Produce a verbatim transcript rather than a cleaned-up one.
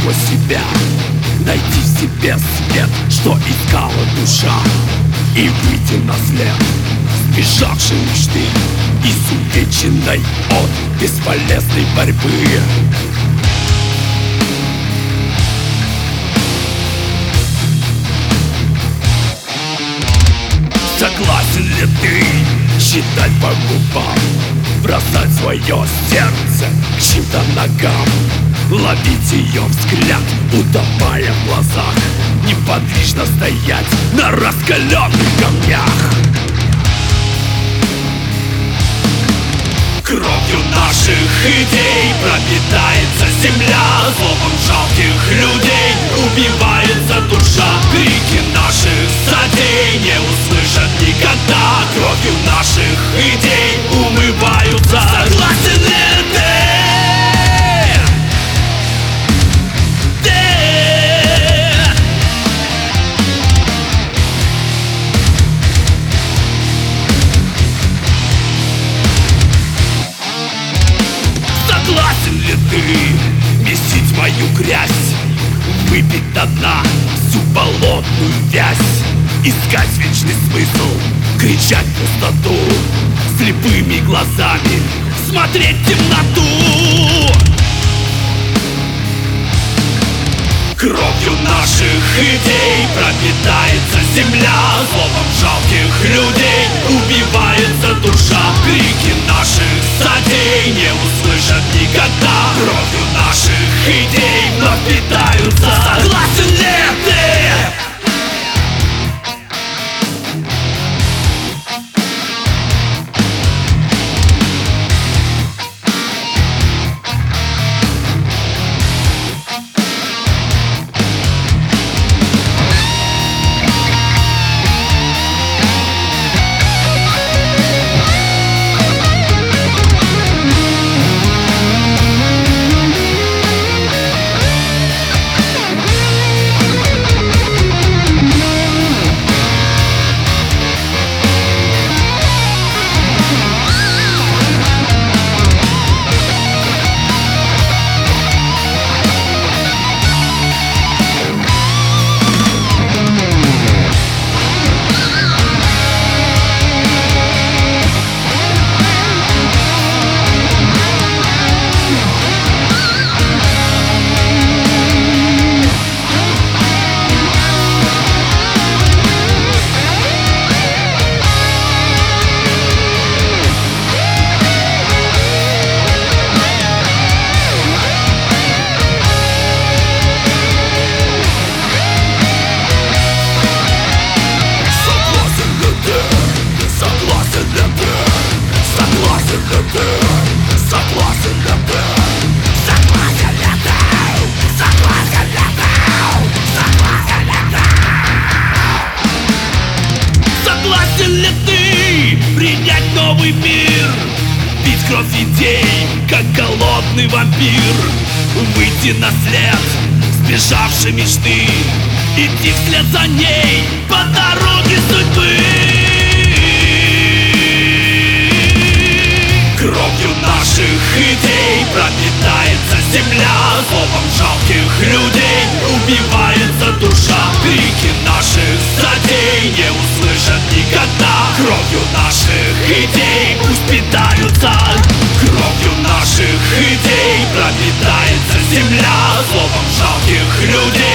сквозь себя, найти в себе свет, что искала душа, и выйти на след сбежавшей мечты, изувеченной от бесполезной борьбы. Согласен ли ты считать по губам, бросать свое сердце к чьим-то ногам, ловить ее взгляд, утопая в глазах, неподвижно стоять на раскаленных камнях? Кровью наших идей пропитается земля, злобом жалких людей убивается душа. Крики наших садей не услышат никогда, кровью наших идей умываются. Согласен ли ты? Согласен ли ты месить мою грязь, выпить до дна всю болотную вязь, искать вечный смысл, кричать в пустоту, слепыми глазами смотреть в темноту? Кровью наших идей пропитается земля, злобом жалких людей убивается душа. Крики наших садей не услышат никогда, кровью наших идей вновь питаются. Согласен ли ты? Согласен ли ты принять новый мир, пить кровь идей, как голодный вампир, выйти на след сбежавшей мечты, идти вслед за ней по дороге судьбы? Кровью наших идей пропитается земля, злобом жалких людей убивается душа. Крики наших садей не услышат никогда, кровью наших идей пусть питаются. Кровью наших идей пропитается земля, злобом жалких людей